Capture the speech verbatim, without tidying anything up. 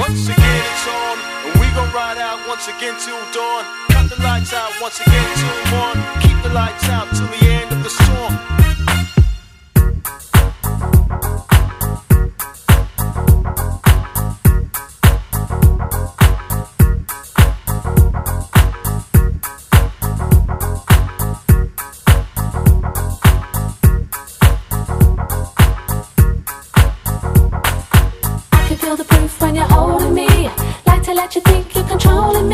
Once again it's on, and we gon' ride out once again till dawn. Cut the lights out once again till morn. Keep the lights out till the end of the storm. Feel the proof when you're holding me. Like to let you think you're controlling me.